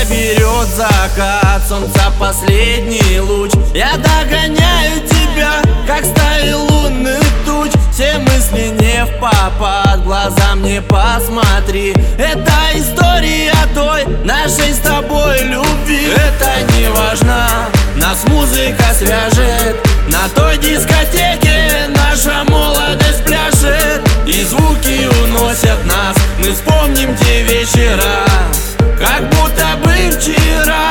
берет закат, солнца последний луч. Я догоняю тебя, как стаи лунных туч. Все мысли не впопад, глазам не посмотри. Это история той нашей с тобой любви. Это не важно, нас музыка свяжет. На той дискотеке наша молодость пляшет. И звуки уносят нас, мы вспомним те вечера, как будто бы вчера.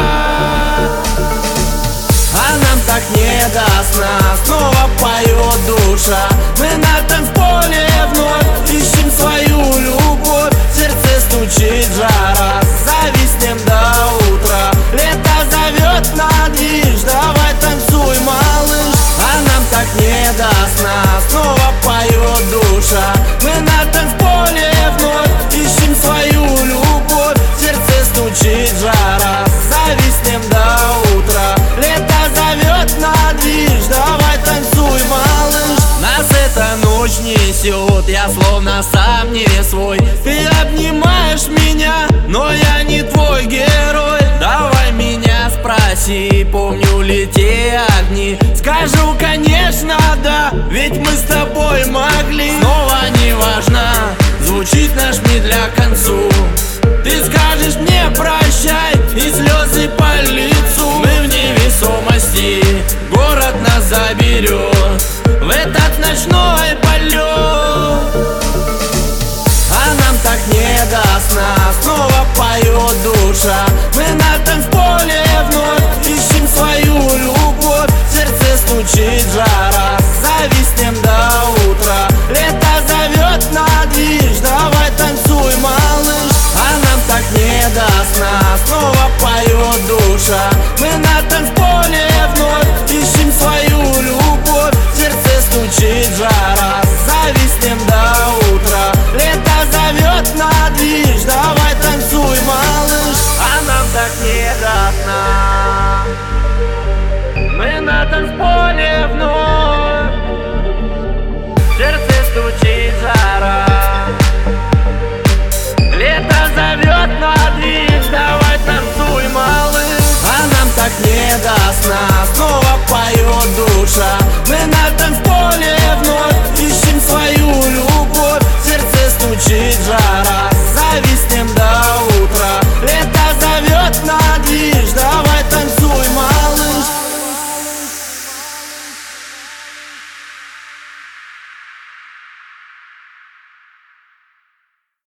А нам так не до сна, снова поет душа. Мы на танцполе вновь ищем свою любовь. В сердце стучит жара, зависнем до утра. Лето зовет на движ, давай танцуй, малыш. А нам так не до сна, снова поет душа. Мы на танцполе вновь ищем свою любовь. В сердце стучит жара, зависнем до утра. Лето зовет на движ, давай танцуй, малыш. Нас эта ночь несет, я словно сам не свой. Ты обнимаешь меня, но я не твой герой. Давай меня спроси, помню ли те огни. Скажу, конечно, да, ведь мы с тобой могли. Снова не важно, звучит наш медля к концу. Ты скажешь мне прощай, и слезы по лицу. Мы в невесомости, город нас заберет в этот ночной полет. А нам так не до сна, снова поет душа. Мы на танцполе вновь ищем свою любовь. В сердце стучит жара, зависнем до утра. Лето зовет на движ, давай танцуй, малыш. А нам так не до сна, снова поет душа. Мы на танцполе вновь ищем свою любовь. В сердце стучит жара, зависнем до утра. Лето зовет на движ, давай танцуй, малыш. А нам так не